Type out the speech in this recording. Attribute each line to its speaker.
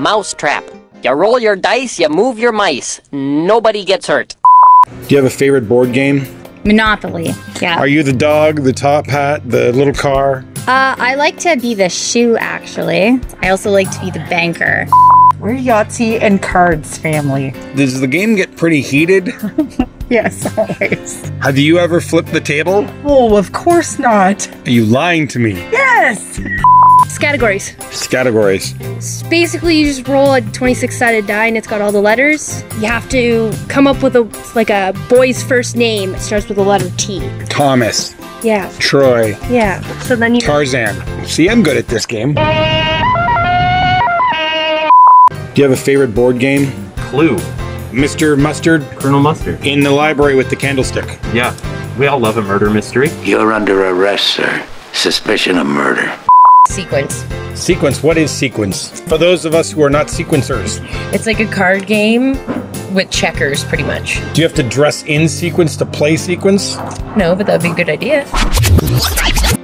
Speaker 1: mouse trap. You roll your dice, you move your mice. Nobody gets hurt.
Speaker 2: Do you have a favorite board game?
Speaker 3: Monopoly. Yeah.
Speaker 2: Are you the dog, the top hat, the little car?
Speaker 3: I like to be the shoe, actually. I also like to be the banker.
Speaker 4: We're Yahtzee and cards family.
Speaker 2: Does the game get pretty heated?
Speaker 4: Yes, always.
Speaker 2: Have you ever flipped the table?
Speaker 4: Oh, of course not.
Speaker 2: Are you lying to me?
Speaker 4: Yes!
Speaker 5: Categories.
Speaker 2: Categories.
Speaker 5: Basically, you just roll a 26-sided die and it's got all the letters. You have to come up with a boy's first name. It starts with the letter T.
Speaker 2: Thomas.
Speaker 5: Yeah.
Speaker 2: Troy.
Speaker 5: Yeah. So then you...
Speaker 2: Tarzan. See, I'm good at this game. Do you have a favorite board game?
Speaker 6: Clue.
Speaker 2: Mr. Mustard?
Speaker 6: Colonel Mustard.
Speaker 2: In the library with the candlestick.
Speaker 6: Yeah. We all love a murder mystery.
Speaker 7: You're under arrest, sir. Suspicion of murder.
Speaker 8: Sequence.
Speaker 2: Sequence. What is sequence? For those of us who are not sequencers.
Speaker 8: It's like a card game with checkers, pretty much.
Speaker 2: Do you have to dress in sequence to play sequence?
Speaker 8: No, but that'd be a good idea.